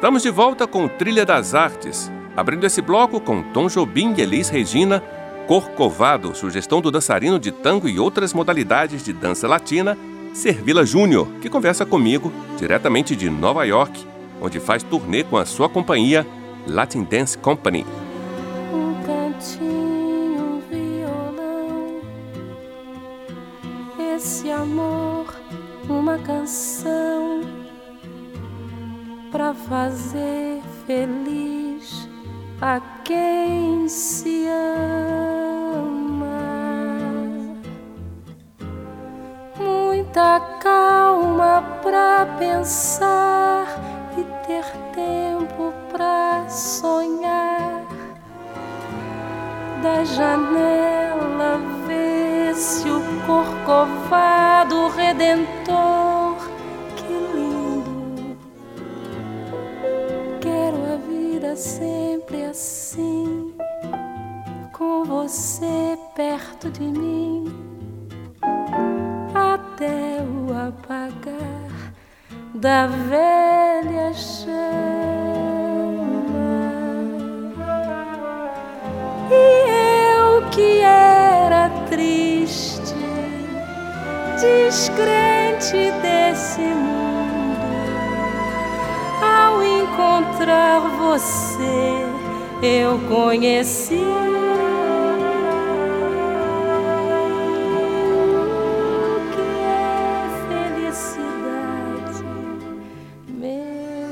Estamos de volta com Trilha das Artes, abrindo esse bloco com Tom Jobim e Elis Regina, Corcovado, sugestão do dançarino de tango e outras modalidades de dança latina, Servila Júnior, que conversa comigo diretamente de Nova York, onde faz turnê com a sua companhia Latin Dance Company. Um cantinho, um violão, esse amor, uma canção pra fazer feliz a quem se ama. Muita calma pra pensar e ter tempo pra sonhar. Da janela vê-se o Corcovado Redentor. Que lindo! Quero a vida sempre assim, com você perto de mim, até o apagar da velha chama. E eu que era triste, descrente desse mundo, ao encontrar você eu conheci o que é felicidade, meu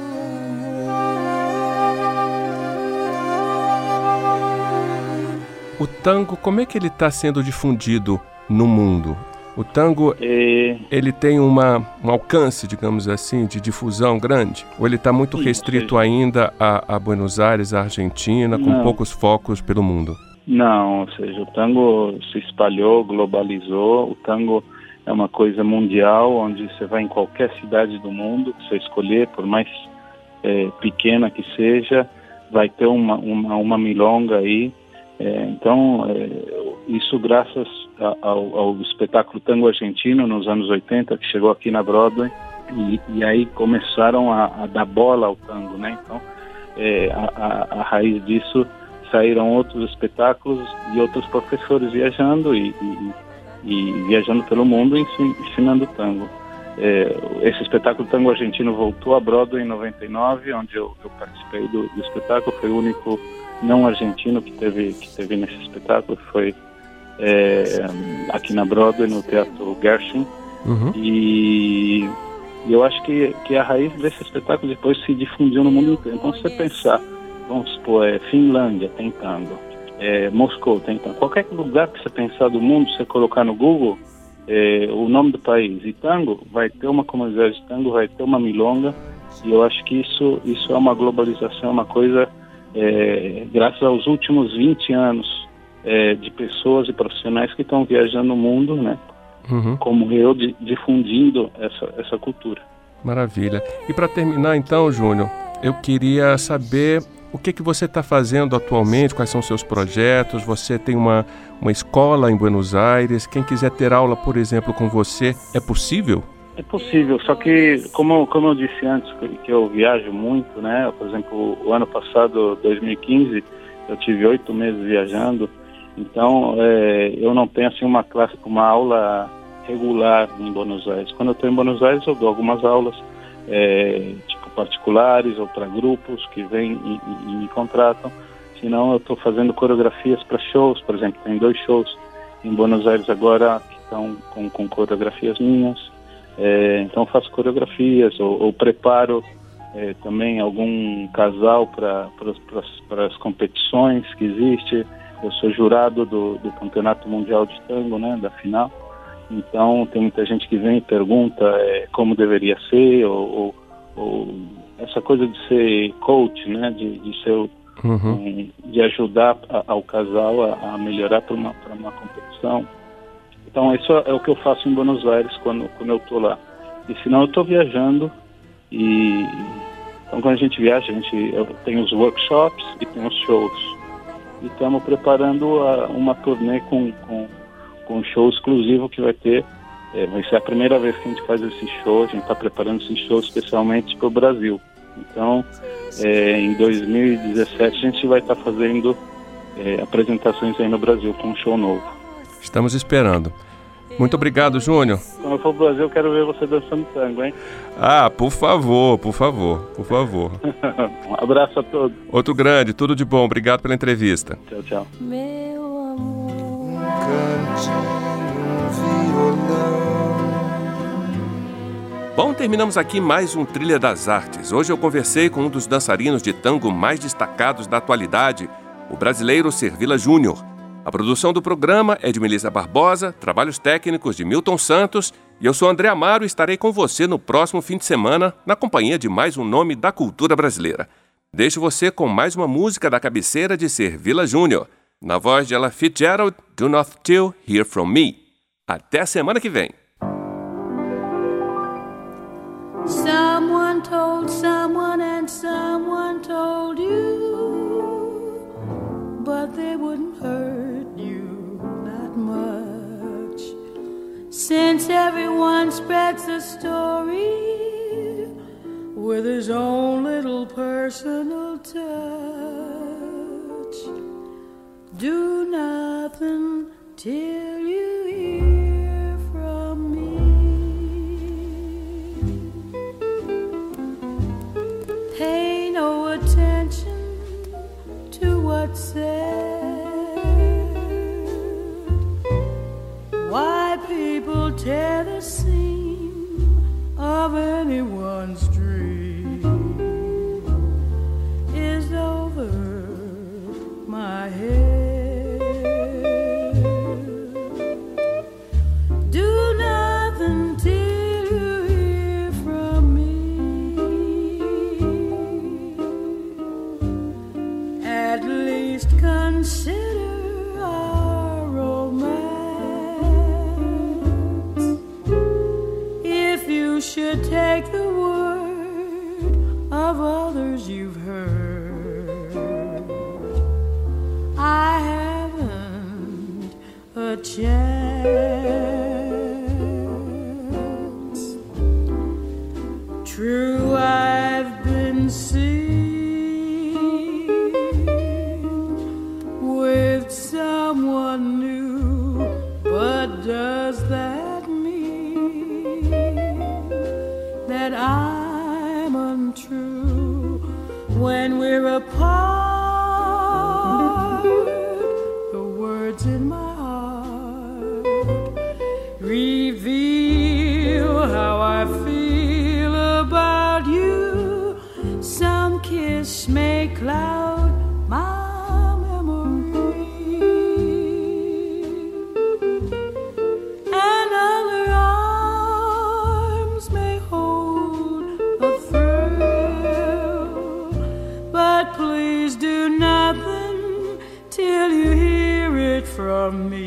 amor. O tango, como é que ele está sendo difundido no mundo? O tango, ele tem um alcance, digamos assim, de difusão grande? Ou ele está muito restrito ainda a Buenos Aires, a Argentina, com poucos focos pelo mundo? Não, ou seja, o tango se espalhou, globalizou. O tango é uma coisa mundial, onde você vai em qualquer cidade do mundo, que você escolher, por mais pequena que seja, vai ter uma milonga aí. Então, isso graças ao espetáculo Tango Argentino nos anos 80, que chegou aqui na Broadway, e aí começaram a dar bola ao tango, né? Então, a raiz disso saíram outros espetáculos e outros professores viajando e viajando pelo mundo ensinando tango. Esse espetáculo Tango Argentino voltou à Broadway em 99, onde eu participei do espetáculo. Foi o único não argentino que teve nesse espetáculo. Foi aqui na Broadway, no Teatro Gershwin. E eu acho que a raiz desse espetáculo depois se difundiu no mundo inteiro. Então, se você pensar, vamos supor, Finlândia tem tango, Moscou tem tango. Qualquer lugar que você pensar do mundo, você colocar no Google o nome do país e tango, vai ter uma comunidade de tango, vai ter uma milonga. E eu acho que isso é uma globalização, uma coisa, graças aos últimos 20 anos de pessoas e profissionais que estão viajando no mundo, né? Como eu, difundindo essa cultura. Maravilha. E para terminar então, Júnior, eu queria saber o que você está fazendo atualmente, quais são os seus projetos. Você tem uma escola em Buenos Aires. Quem quiser ter aula, por exemplo, com você, é possível? É possível, só que, como eu disse antes, que eu viajo muito, né? Por exemplo, o ano passado, 2015, eu tive 8 meses viajando. Então, eu não tenho assim uma aula regular em Buenos Aires. Quando eu estou em Buenos Aires, eu dou algumas aulas, tipo particulares ou para grupos que vêm e me contratam. Senão, eu estou fazendo coreografias para shows. Por exemplo, tem 2 shows em Buenos Aires agora que estão com coreografias minhas. Então, eu faço coreografias ou preparo também algum casal para as competições que existem. Eu sou jurado do Campeonato Mundial de Tango, né, da final. Então, tem muita gente que vem e pergunta como deveria ser, ou essa coisa de ser coach, né, de ser, de ajudar ao casal a melhorar para uma competição. Então, isso é o que eu faço em Buenos Aires quando eu estou lá. E senão eu estou viajando, então quando a gente viaja, eu tenho os workshops e tem os shows. E estamos preparando uma turnê com um show exclusivo que vai ter. Vai ser a primeira vez que a gente faz esse show. A gente está preparando esse show especialmente para o Brasil. Então, em 2017 a gente vai estar fazendo apresentações aí no Brasil com um show novo. Estamos esperando. Muito obrigado, Júnior. Quando eu for pro Brasil, eu quero ver você dançando tango, hein? Ah, por favor, por favor, por favor. Um abraço a todos. Outro grande, tudo de bom. Obrigado pela entrevista. Tchau, tchau. Meu amor, Bom, terminamos aqui mais um Trilha das Artes. Hoje eu conversei com um dos dançarinos de tango mais destacados da atualidade, o brasileiro Servilla Júnior. A produção do programa é de Melissa Barbosa, trabalhos técnicos de Milton Santos, e eu sou André Amaro e estarei com você no próximo fim de semana, na companhia de mais um nome da cultura brasileira. Deixo você com mais uma música da cabeceira de Servilla Júnior, na voz de Ella Fitzgerald, Do Not Till Hear From Me. Até a semana que vem! someone told someone and someone told you, but they wouldn't hurt you that much, since everyone spreads a story with his own little personal touch. Do nothing till you hear from me. Pay no attention to what's said. Why people tear the seam of anyone's dream is over my head. Do nothing till you hear from me. At least consider our romance. If you should take the word of others you've heard, I haven't a chance. True, I've been seen with someone new, but does that mean that I'm untrue when we're apart? The words in my heart reveal how I feel about you. Some kiss may cloud my memory, and other arms may hold a thrill. But please do nothing till you hear it from me.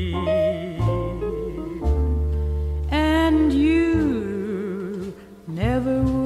And you never will.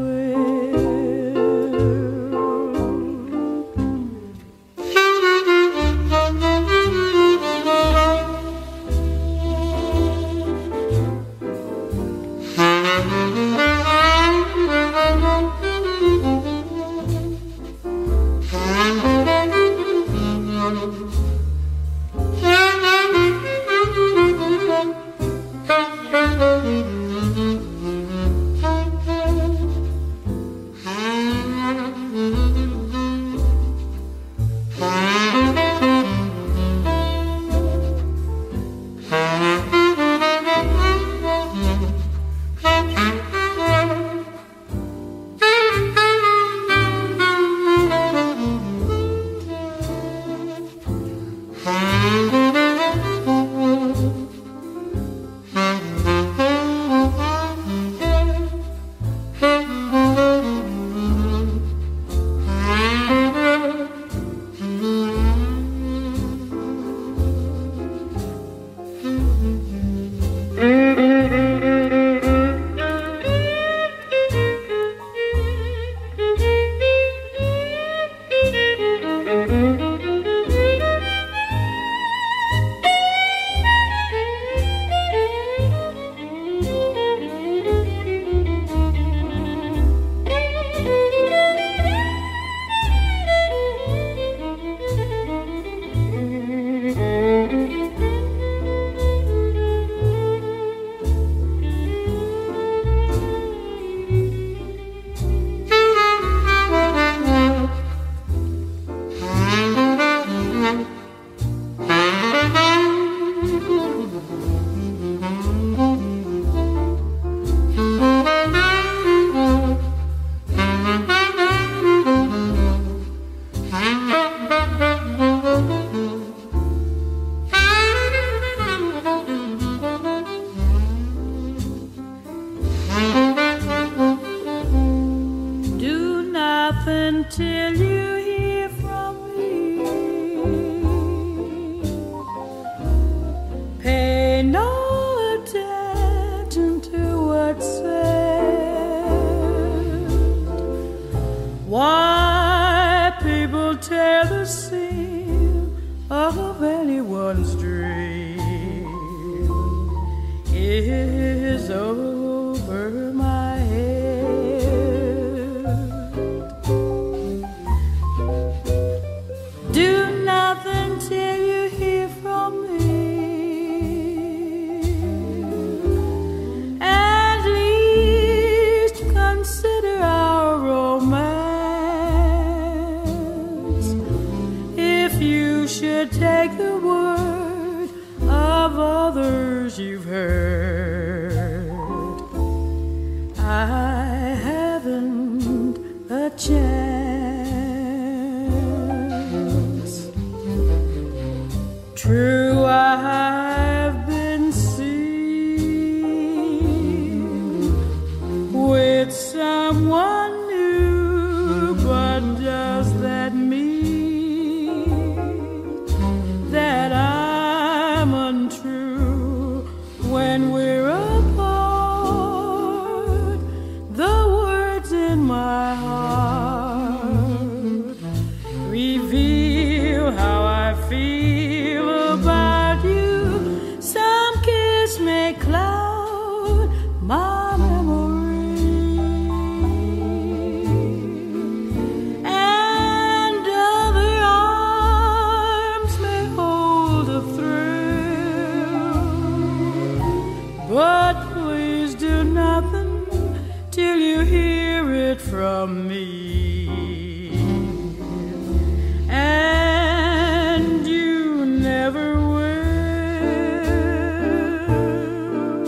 Pay no attention to what's said. Why people tell the scene of anyone's dream is over my head. Do nothing till you hear from me. At least consider our romance. If you should take the word of others you've heard, I haven't a chance. True, I've been seen with someone new, but does that mean that I'm untrue when we're apart? The words in my heart reveal how I feel about you. Some kiss may cloud my memory, and other arms may hold a thrill. But please do nothing till you hear it from me. And you never will.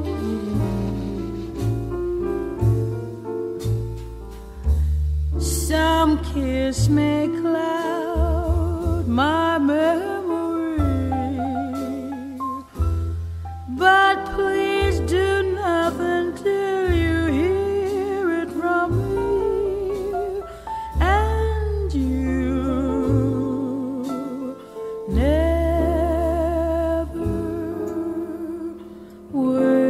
Some kiss may cloud my memory, but please do nothing till you hear it from me. And you never will.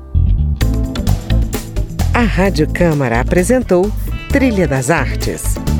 A Rádio Câmara apresentou Trilha das Artes.